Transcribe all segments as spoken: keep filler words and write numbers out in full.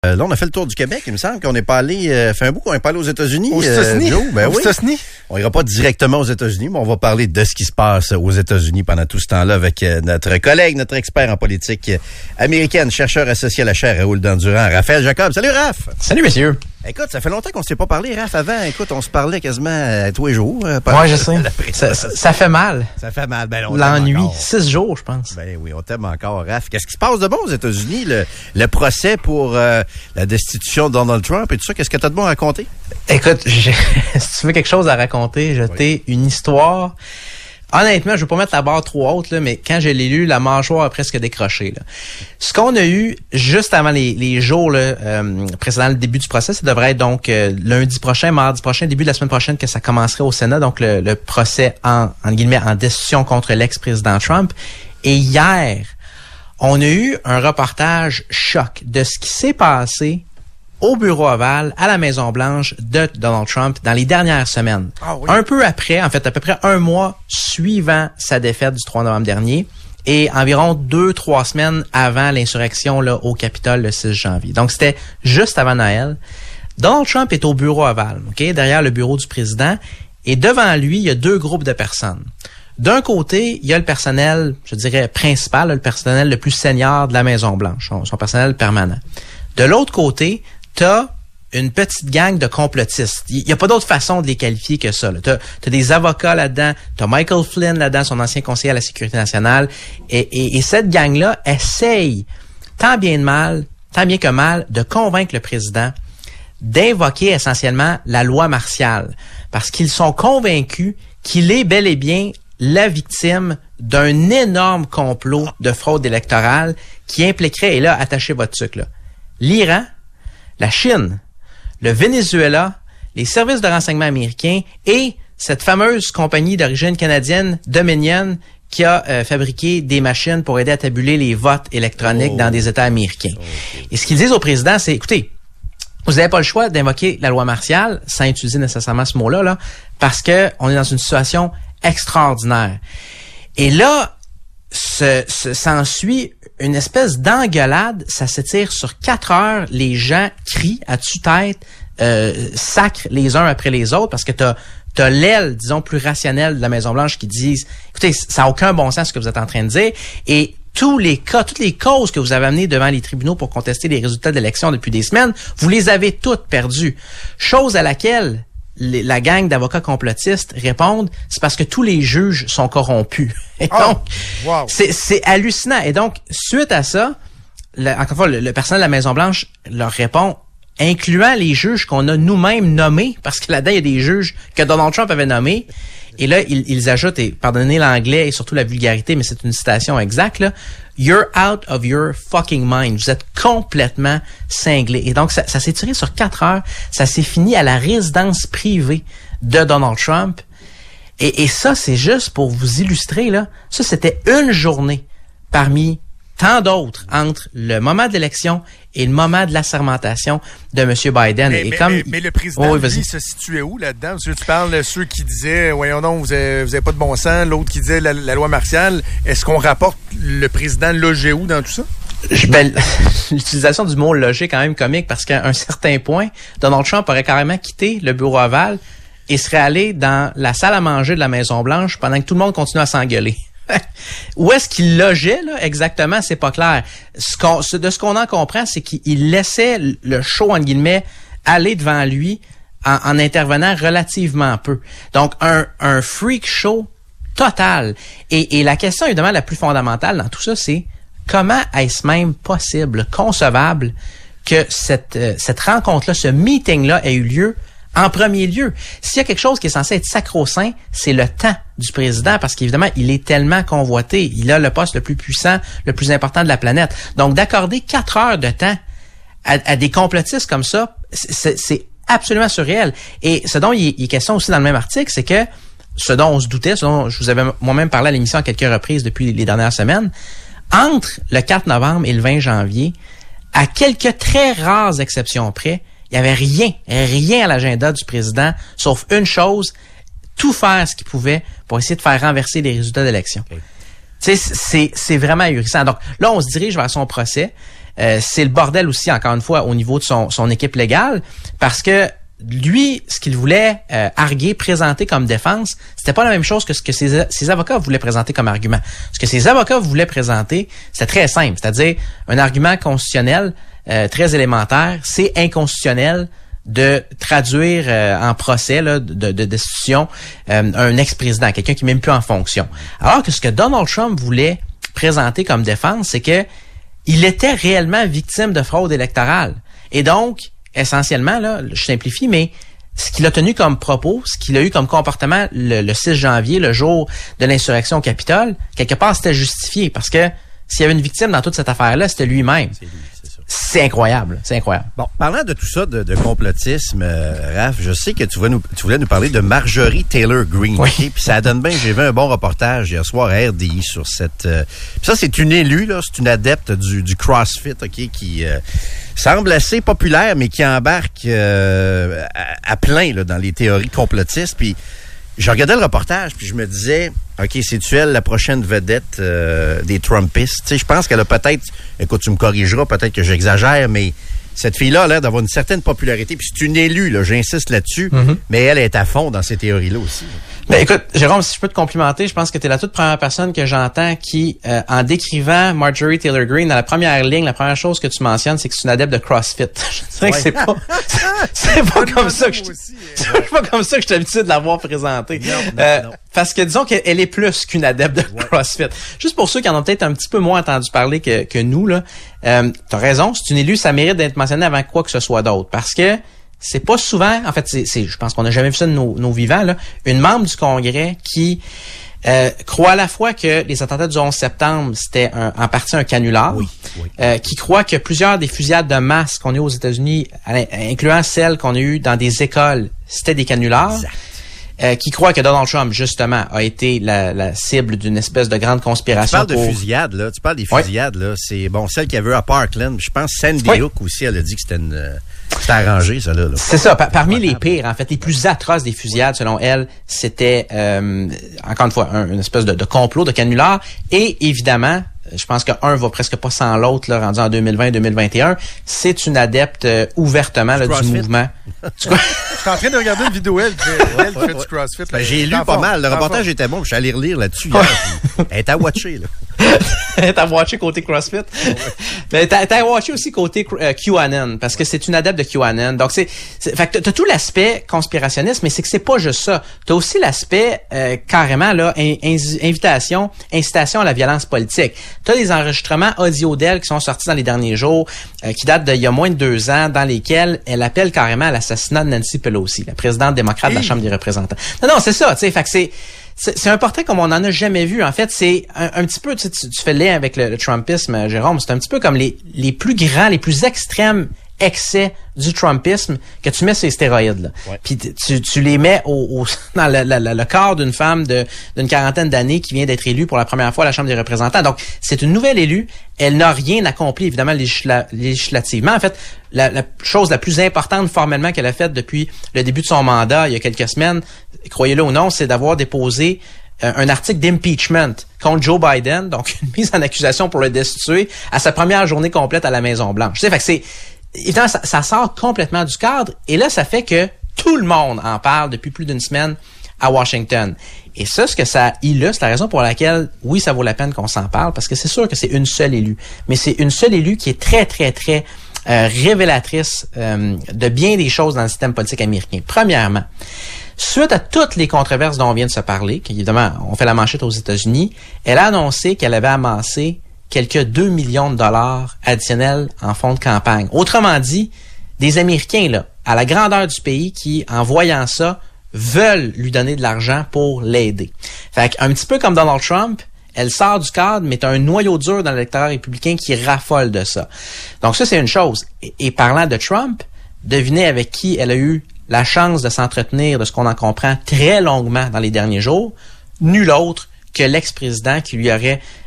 Euh, là, on a fait le tour du Québec. Il me semble qu'on n'est pas allé... Euh, fait un bout qu'on n'est pas allé aux États-Unis. Aux États-Unis? Euh, ben aux oui. États-Unis? On ira pas directement aux États-Unis, mais on va parler de ce qui se passe aux États-Unis pendant tout ce temps-là avec euh, notre collègue, notre expert en politique euh, américaine, chercheur associé à la chaire Raoul Dandurand, Raphaël Jacob. Salut, Raph! Salut, messieurs! Écoute, ça fait longtemps qu'on ne s'est pas parlé, Raph, avant. Écoute, on se parlait quasiment euh, tous les jours. Euh, Moi, je sais. Ça, ça, ça fait mal. Ça fait mal. Ben, on L'ennui. Six jours, je pense. Ben oui, on t'aime encore, Raph. Qu'est-ce qui se passe de bon aux États-Unis? Le, le procès pour euh, la destitution de Donald Trump et tout ça, qu'est-ce que t'as de bon à raconter? Écoute, si tu veux quelque chose à raconter, je t'ai oui. une histoire... Honnêtement, je veux pas mettre la barre trop haute, là, mais quand je l'ai lu, la mâchoire a presque décroché. Là. Ce qu'on a eu juste avant les, les jours là, euh, précédant le début du procès, ça devrait être donc euh, lundi prochain, mardi prochain, début de la semaine prochaine que ça commencerait au Sénat, donc le, le procès en, en guillemets en destitution contre l'ex-président Trump. Et hier, on a eu un reportage choc de ce qui s'est passé au bureau ovale, à la Maison-Blanche de Donald Trump dans les dernières semaines. Ah oui. Un peu après, en fait, à peu près un mois suivant sa défaite du trois novembre dernier et environ deux, trois semaines avant l'insurrection là au Capitole le six janvier. Donc, c'était juste avant Noël. Donald Trump est au bureau ovale, ok, derrière le bureau du président, et devant lui, il y a deux groupes de personnes. D'un côté, il y a le personnel, je dirais, principal, le personnel le plus senior de la Maison-Blanche, son, son personnel permanent. De l'autre côté, t'as une petite gang de complotistes. Il n'y a pas d'autre façon de les qualifier que ça. T'as, t'as des avocats là-dedans, t'as Michael Flynn là-dedans, son ancien conseiller à la sécurité nationale, et, et, et cette gang-là essaye, tant bien de mal, tant bien que mal, de convaincre le président d'invoquer essentiellement la loi martiale, parce qu'ils sont convaincus qu'il est bel et bien la victime d'un énorme complot de fraude électorale qui impliquerait, et là, attachez votre truc là, l'Iran, la Chine, le Venezuela, les services de renseignement américains et cette fameuse compagnie d'origine canadienne, Dominion, qui a euh, fabriqué des machines pour aider à tabuler les votes électroniques oh. dans des États américains. Okay. Et ce qu'ils disent au président, c'est, écoutez, vous n'avez pas le choix d'invoquer la loi martiale, sans utiliser nécessairement ce mot-là, là, parce que on est dans une situation extraordinaire. Et là, ce, ce, s'ensuit une espèce d'engueulade, ça s'étire sur quatre heures, les gens crient à tue-tête, euh, sacrent les uns après les autres, parce que t'as, t'as l'aile, disons, plus rationnelle de la Maison-Blanche qui disent, écoutez, ça n'a aucun bon sens ce que vous êtes en train de dire, et tous les cas, toutes les causes que vous avez amenées devant les tribunaux pour contester les résultats d'élections depuis des semaines, vous les avez toutes perdues. Chose à laquelle les, la gang d'avocats complotistes répondent, c'est parce que tous les juges sont corrompus. Et oh, donc, wow. c'est, c'est hallucinant. Et donc, suite à ça, le, encore une fois, le, le personnel de la Maison-Blanche leur répond, incluant les juges qu'on a nous-mêmes nommés, parce que là-dedans, il y a des juges que Donald Trump avait nommés. Et là, ils, ils ajoutent, et pardonnez l'anglais et surtout la vulgarité, mais c'est une citation exacte, là, « You're out of your fucking mind ». Vous êtes complètement cinglés. Et donc, ça, ça s'est tiré sur quatre heures. Ça s'est fini à la résidence privée de Donald Trump. Et, et ça, c'est juste pour vous illustrer, là. Ça, c'était une journée parmi tant d'autres entre le moment de l'élection et le moment de l'assermentation de M. Biden. Mais, et mais, comme, mais, mais le président, oh, oui, lui, se situait où là-dedans? Parce que tu parles de ceux qui disaient, voyons donc, vous avez, vous avez pas de bon sens, l'autre qui disait la, la loi martiale. Est-ce qu'on rapporte le président logé où dans tout ça? Je, ben, l'utilisation du mot logé est quand même comique parce qu'à un certain point, Donald Trump aurait carrément quitté le bureau ovale et serait allé dans la salle à manger de la Maison-Blanche pendant que tout le monde continue à s'engueuler. Où est-ce qu'il logeait, là, exactement, c'est pas clair. Ce qu'on, ce, de ce qu'on en comprend, c'est qu'il laissait le show, en guillemets, aller devant lui en, en intervenant relativement peu. Donc, un, un freak show total. Et, et la question, évidemment, la plus fondamentale dans tout ça, c'est comment est-ce même possible, concevable, que cette, euh, cette rencontre-là, ce meeting-là ait eu lieu en premier lieu? S'il y a quelque chose qui est censé être sacro-saint, c'est le temps du président, parce qu'évidemment, il est tellement convoité. Il a le poste le plus puissant, le plus important de la planète. Donc, d'accorder quatre heures de temps à, à des complotistes comme ça, c'est, c'est absolument surréel. Et ce dont il est, il est question aussi dans le même article, c'est que ce dont on se doutait, ce dont je vous avais moi-même parlé à l'émission à quelques reprises depuis les dernières semaines, entre le quatre novembre et le vingt janvier, à quelques très rares exceptions près, il n'y avait rien, rien à l'agenda du président, sauf une chose, tout faire ce qu'il pouvait pour essayer de faire renverser les résultats d'élection. Okay. Tu sais, c'est, c'est vraiment ahurissant. Donc là, on se dirige vers son procès. euh, c'est le bordel aussi, encore une fois, au niveau de son, son équipe légale, parce que lui, ce qu'il voulait euh, arguer, présenter comme défense, c'était pas la même chose que ce que ses, ses avocats voulaient présenter comme argument. Ce que ses avocats voulaient présenter, c'était très simple, c'est-à-dire un argument constitutionnel euh, très élémentaire, c'est inconstitutionnel de traduire euh, en procès là, de, de destitution euh, un ex-président, quelqu'un qui n'est même plus en fonction. Alors que ce que Donald Trump voulait présenter comme défense, c'est que il était réellement victime de fraude électorale. Et donc, essentiellement, là, je simplifie, mais ce qu'il a tenu comme propos, ce qu'il a eu comme comportement le, le six janvier, le jour de l'insurrection au Capitole, quelque part, c'était justifié parce que s'il y avait une victime dans toute cette affaire-là, c'était lui-même. C'est lui, c'est ça. C'est incroyable, c'est incroyable. Bon, parlant de tout ça, de, de complotisme, euh, Raph, je sais que tu, vas nous, tu voulais nous parler de Marjorie Taylor Greene. Oui. Okay? Puis ça donne bien, j'ai vu un bon reportage hier soir à R D I sur cette... Euh, puis ça, c'est une élue, là, c'est une adepte du, du CrossFit, OK, qui euh, semble assez populaire, mais qui embarque euh, à, à plein là, dans les théories complotistes. Puis je regardais le reportage, puis je me disais... OK, c'est-tu elle la prochaine vedette euh, des Trumpistes? Tu sais, je pense qu'elle a peut-être... Écoute, tu me corrigeras, peut-être que j'exagère, mais cette fille-là a l'air d'avoir une certaine popularité. Puis c'est une élue, là, j'insiste là-dessus, mm-hmm. mais elle est à fond dans ces théories-là aussi. Ben écoute, Jérôme, si je peux te complimenter, je pense que tu es la toute première personne que j'entends qui, euh, en décrivant Marjorie Taylor Greene, dans la première ligne, la première chose que tu mentionnes, c'est que c'est une adepte de CrossFit. Je dirais ouais. que c'est pas, c'est pas comme ça que je, c'est pas comme ça que je suis habitué de l'avoir présentée. Non, non, euh, non. Parce que disons qu'elle est plus qu'une adepte de ouais. CrossFit. Juste pour ceux qui en ont peut-être un petit peu moins entendu parler que, que nous, là, euh, t'as raison, c'est une élue, ça mérite d'être mentionné avant quoi que ce soit d'autre. Parce que c'est pas souvent, en fait, c'est, c'est je pense qu'on n'a jamais vu ça de nos, nos vivants, là, une membre du Congrès qui euh, croit à la fois que les attentats du onze septembre, c'était un, en partie un canular, oui, oui. Euh, qui croit que plusieurs des fusillades de masse qu'on a eues aux États-Unis, incluant celles qu'on a eues dans des écoles, c'était des canulars. Exact. Euh, qui croit que Donald Trump, justement, a été la, la cible d'une espèce de grande conspiration. Tu parles pour... de fusillades, là. Tu parles des fusillades, oui. là. C'est, bon, celle qu'il y avait à Parkland. Je pense Sandy oui. Hook aussi, elle a dit que c'était une... Euh, c'était arrangé, ça, là. là. C'est ça. Par, parmi les pires, en fait, les plus atroces des fusillades, selon elle, c'était, euh, encore une fois, un, une espèce de, de complot, de canular. Et, évidemment, je pense qu'un va presque pas sans l'autre, là, rendu en deux mille vingt deux mille vingt et un. C'est une adepte euh, ouvertement là, du mouvement. Je suis en train de regarder une vidéo, elle, elle fait du CrossFit. Ben, j'ai lu pas fort, mal. Le reportage fort. était bon. Je suis allé relire là-dessus hier. Elle est à watcher, là. T'as watché côté CrossFit. Ouais. Mais t'as, t'as watché aussi côté euh, QAnon, parce que c'est une adepte de QAnon. Donc c'est, c'est fait que t'as tout l'aspect conspirationniste, mais c'est que c'est pas juste ça. T'as aussi l'aspect euh, carrément là, in, in, invitation, incitation à la violence politique. T'as des enregistrements audio d'elle qui sont sortis dans les derniers jours, euh, qui datent d'il y a moins de deux ans, dans lesquels elle appelle carrément à l'assassinat de Nancy Pelosi, la présidente démocrate hey. de la Chambre des représentants. Non, non, c'est ça. Tu sais, fait que c'est C'est, c'est un portrait comme on en a jamais vu. En fait, c'est un, un petit peu, tu, tu, tu fais le lien avec le, le Trumpisme, Jérôme, c'est un petit peu comme les, les plus grands, les plus extrêmes excès du Trumpisme que tu mets sur les stéroïdes. Là. Ouais. Puis tu, tu les mets au, au, dans le, le, le corps d'une femme de, d'une quarantaine d'années qui vient d'être élue pour la première fois à la Chambre des représentants. Donc, c'est une nouvelle élue. Elle n'a rien accompli, évidemment, législa, législativement. En fait, la, la chose la plus importante formellement qu'elle a faite depuis le début de son mandat, il y a quelques semaines, croyez-le ou non, c'est d'avoir déposé euh, un article d'impeachment contre Joe Biden, donc une mise en accusation pour le destituer à sa première journée complète à la Maison-Blanche. Tu sais, fait que c'est évidemment, ça, ça sort complètement du cadre. Et là, ça fait que tout le monde en parle depuis plus d'une semaine à Washington. Et ça, ce que ça illustre, la raison pour laquelle, oui, ça vaut la peine qu'on s'en parle, parce que c'est sûr que c'est une seule élue. Mais c'est une seule élue qui est très, très, très euh, révélatrice euh, de bien des choses dans le système politique américain. Premièrement, suite à toutes les controverses dont on vient de se parler, qui évidemment, on fait la manchette aux États-Unis, elle a annoncé qu'elle avait amassé quelques deux millions de dollars additionnels en fonds de campagne. Autrement dit, des Américains, là, à la grandeur du pays, qui, en voyant ça, veulent lui donner de l'argent pour l'aider. Fait qu'un petit peu comme Donald Trump, elle sort du cadre, mais t'as un noyau dur dans l'électorat républicain qui raffole de ça. Donc ça, c'est une chose. Et, et parlant de Trump, devinez avec qui elle a eu la chance de s'entretenir, de ce qu'on en comprend, très longuement dans les derniers jours. Nul autre que l'ex-président qui lui aurait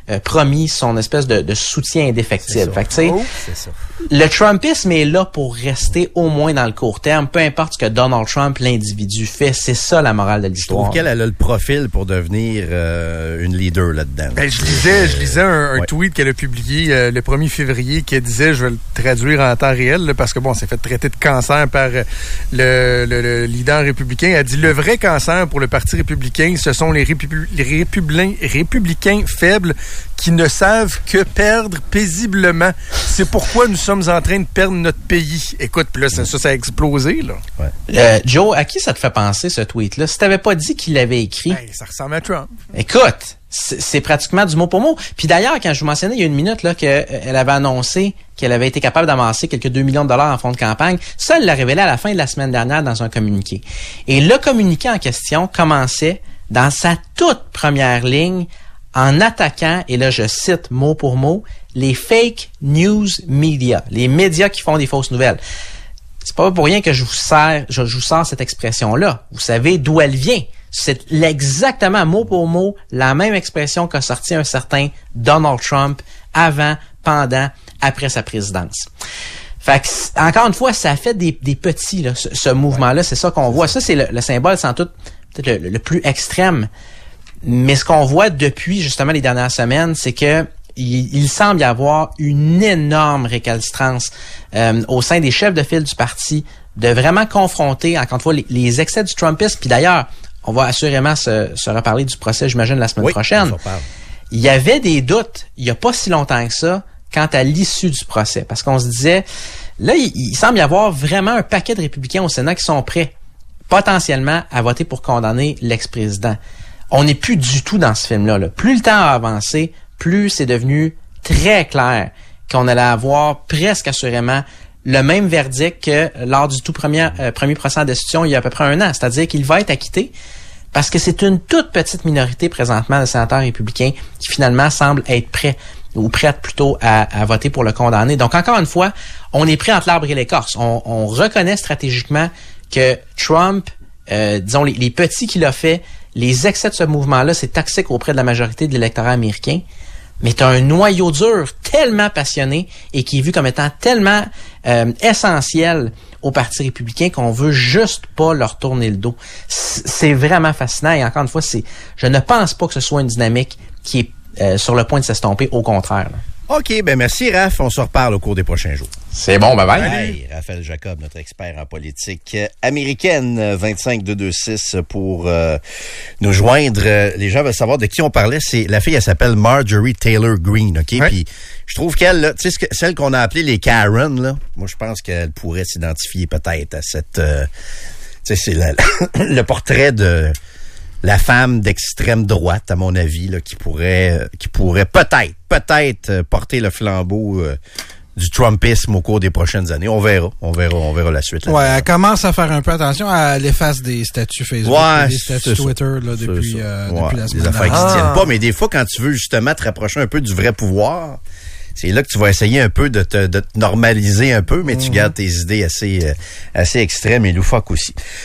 euh, promis son espèce de, de soutien indéfectible. Fait que, tu sais, Oh. C'est ça. le Trumpisme est là pour rester au moins dans le court terme, peu importe ce que Donald Trump, l'individu, fait. C'est ça la morale de Je l'histoire. trouve qu'elle elle a le profil pour devenir euh, une leader là-dedans. Ben, je lisais, je lisais un, un Ouais. tweet qu'elle a publié euh, le premier février qui disait, je vais le traduire en temps réel, là, parce que bon, c'est fait traiter de cancer par euh, le, le, le leader républicain. Elle dit, le vrai cancer pour le Parti républicain, ce sont les, répu- les républicains, républicains faibles qui ne savent que perdre paisiblement. C'est pourquoi nous sommes en train de perdre notre pays. Écoute, puis là, ça, ça, ça a explosé, là. Euh, Joe, à qui ça te fait penser, ce tweet-là? Si t'avais pas dit qu'il l'avait écrit, Hey, ça ressemble à Trump. écoute, c'est c'est pratiquement du mot pour mot. Puis d'ailleurs, quand je vous mentionnais il y a une minute là qu'elle euh, avait annoncé qu'elle avait été capable d'amasser quelques deux millions de dollars en fonds de campagne, ça, elle l'a révélé à la fin de la semaine dernière dans un communiqué. Et le communiqué en question commençait dans sa toute première ligne en attaquant, et là je cite mot pour mot, les fake news media, les médias qui font des fausses nouvelles. C'est pas pour rien que je vous sers, je, je vous sors cette expression-là. Vous savez d'où elle vient. C'est exactement mot pour mot la même expression qu'a sorti un certain Donald Trump avant, pendant, après sa présidence. Fait que, encore une fois, ça fait des, des petits, là, ce, ce mouvement-là. C'est ça qu'on voit. Ça, c'est le, le symbole, sans doute, peut-être le, le plus extrême. Mais ce qu'on voit depuis, justement, les dernières semaines, c'est que il, il semble y avoir une énorme récalcitrance euh, au sein des chefs de file du parti de vraiment confronter, encore une fois, les, les excès du Trumpisme. Puis d'ailleurs, on va assurément se, se reparler du procès, j'imagine, la semaine Oui, prochaine. on s'en parle. Il y avait des doutes, il y a pas si longtemps que ça, quant à l'issue du procès. Parce qu'on se disait, là, il, il semble y avoir vraiment un paquet de républicains au Sénat qui sont prêts, potentiellement, à voter pour condamner l'ex-président. On n'est plus du tout dans ce film-là. Là. Plus le temps a avancé, plus c'est devenu très clair qu'on allait avoir presque assurément le même verdict que lors du tout premier, euh, premier procès en destitution il y a à peu près un an. C'est-à-dire qu'il va être acquitté parce que c'est une toute petite minorité présentement de sénateurs républicains qui finalement semblent être prêts ou prêtes plutôt à, à voter pour le condamner. Donc encore une fois, on est pris entre l'arbre et l'écorce. On, on reconnaît stratégiquement que Trump, euh, disons les, les petits qu'il a fait, les excès de ce mouvement-là, c'est toxique auprès de la majorité de l'électorat américain. Mais tu as un noyau dur tellement passionné et qui est vu comme étant tellement euh, essentiel au Parti républicain qu'on veut juste pas leur tourner le dos. C'est vraiment fascinant et encore une fois, c'est, je ne pense pas que ce soit une dynamique qui est euh, sur le point de s'estomper, au contraire. Là. OK, ben merci Raph, on se reparle au cours des prochains jours. C'est bon, bye bye. Hey, Raphaël Jacob, notre expert en politique américaine, vingt-cinq deux deux six pour euh, nous joindre. Les gens veulent savoir de qui on parlait. C'est la fille, elle s'appelle Marjorie Taylor Greene, OK? Ouais. Puis je trouve qu'elle, tu sais, celle qu'on a appelée les Karen, là, moi je pense qu'elle pourrait s'identifier peut-être à cette... Euh, tu sais, c'est la, le portrait de... la femme d'extrême droite, à mon avis, là, qui pourrait, qui pourrait peut-être, peut-être porter le flambeau euh, du Trumpisme au cours des prochaines années. On verra, on verra, on verra la suite. Ouais, elle commence à faire un peu attention. Elle efface des statuts Facebook, Ouais, des statuts c'est Twitter là, C'est depuis, ça. euh, Ouais, depuis la des semaine affaires qui dernière. se tiennent Ah. pas, mais des fois, quand tu veux justement te rapprocher un peu du vrai pouvoir, c'est là que tu vas essayer un peu de te, de te normaliser un peu, mais tu gardes tes idées assez, euh, assez extrêmes et loufoques aussi.